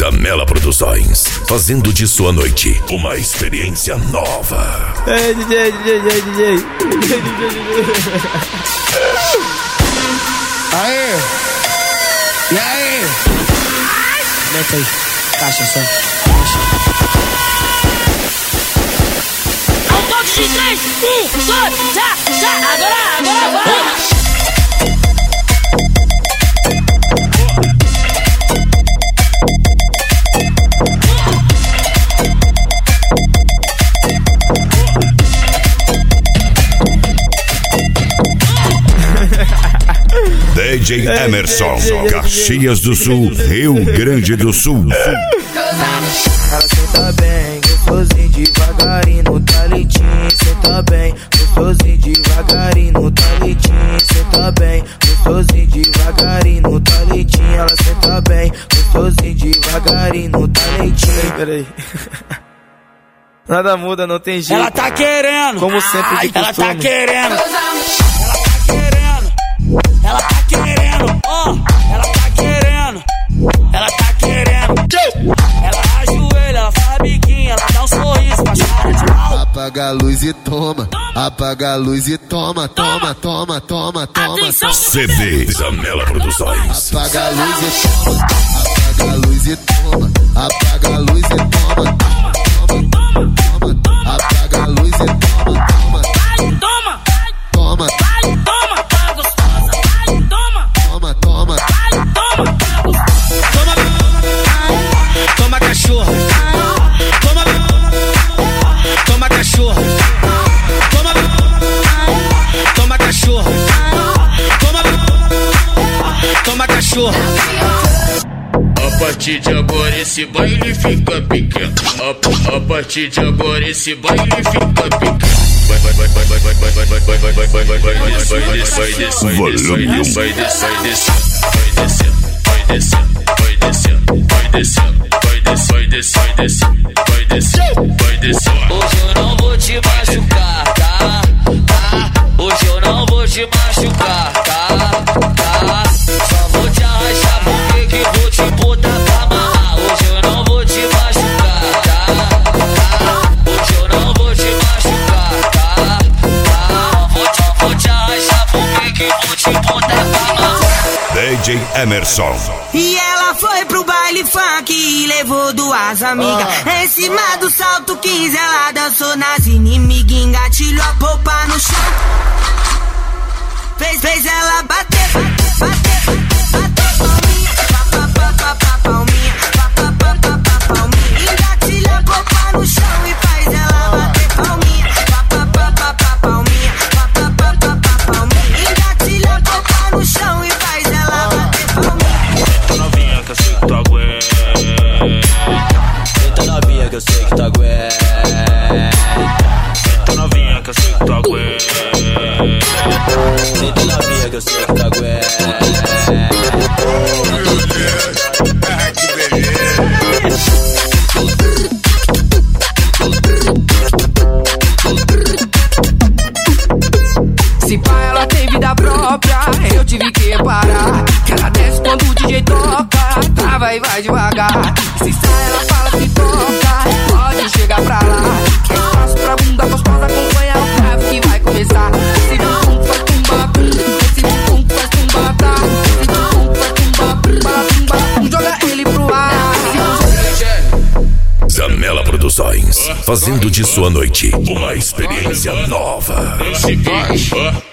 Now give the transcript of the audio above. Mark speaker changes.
Speaker 1: Zamela Produções, fazendo de sua noite uma experiência nova.
Speaker 2: Ei, DJ.
Speaker 3: Aê! E aí?
Speaker 2: Mete aí, caixa só.
Speaker 4: Ao toque de 3, 1, 2, já, agora vai!
Speaker 1: DJ Emerson, Caxias do Sul, Rio Grande do Sul.
Speaker 5: Ela senta bem, gostosinho devagarinho no talitinho. Senta bem, gostosinho devagarinho no talitinho. Senta bem, gostosinho devagarinho no talitinho. Ela senta bem, gostosinho devagarinho no talitinho.
Speaker 2: Peraí. Nada muda, não tem jeito.
Speaker 3: Ela tá querendo.
Speaker 2: Como sempre de
Speaker 3: Ela
Speaker 2: costume.
Speaker 3: tá querendo. Ela tá querendo, ó, ela tá querendo, ela tá querendo. Ela ajoelha, ela faz biquinho, ela dá um sorriso, faz cara de mal.
Speaker 6: Apaga a luz e toma, apaga a luz e toma.
Speaker 4: Atenção,
Speaker 1: CD Zamela Produções.
Speaker 6: Apaga a luz e toma, apaga a luz e toma, apaga a luz e toma. Apaga a luz e toma.
Speaker 3: Toma cachorro, toma cachorro, toma cachorro, toma cachorro.
Speaker 7: A partir de agora esse baile fica pequeno. A partir de agora esse baile fica pequeno. Vai descer.
Speaker 4: Hoje eu não vou te machucar, tá? Hoje eu não vou te machucar, tá? Só vou te arrastar porque que vou te botar pra amarrar. Hoje eu não vou te machucar, tá? Hoje eu não vou te machucar, tá? Vou te arrastar porque que vou te botar pra amarrar.
Speaker 1: DJ Emerson.
Speaker 5: E ela foi pro baile funk e levou duas amigas. Em cima do salto 15 ela dançou nas inimigas. Engatilhou a polpa no chão. Fez ela bater palminha. Palminha. Engatilhou a polpa no chão e faz ela bater palminha. Palminha. Engatilhou a polpa no chão e faz ela bater palminha.
Speaker 7: Senta novinha que eu sei que tu aguenta.
Speaker 4: Senta novinha que eu sei que tu aguenta.
Speaker 7: Senta novinha que eu sei que tu aguenta.
Speaker 4: Senta novinha que eu sei que tu aguenta.
Speaker 5: Se pá, ela tem vida própria, eu tive que parar. Que ela desce quando o DJ toca, trava e vai devagar. Se sai, ela fala que toca, pode chegar pra lá. Eu passo pra bunda gostosa, acompanha o cravo que vai começar. Esse bumbum faz tumba-bum, esse bumbum faz tumba-tá. Esse bumbum faz tumba-bum, joga ele pro ar.
Speaker 1: Zamela Produções, fazendo de sua noite uma experiência nova.
Speaker 7: Esse bicho,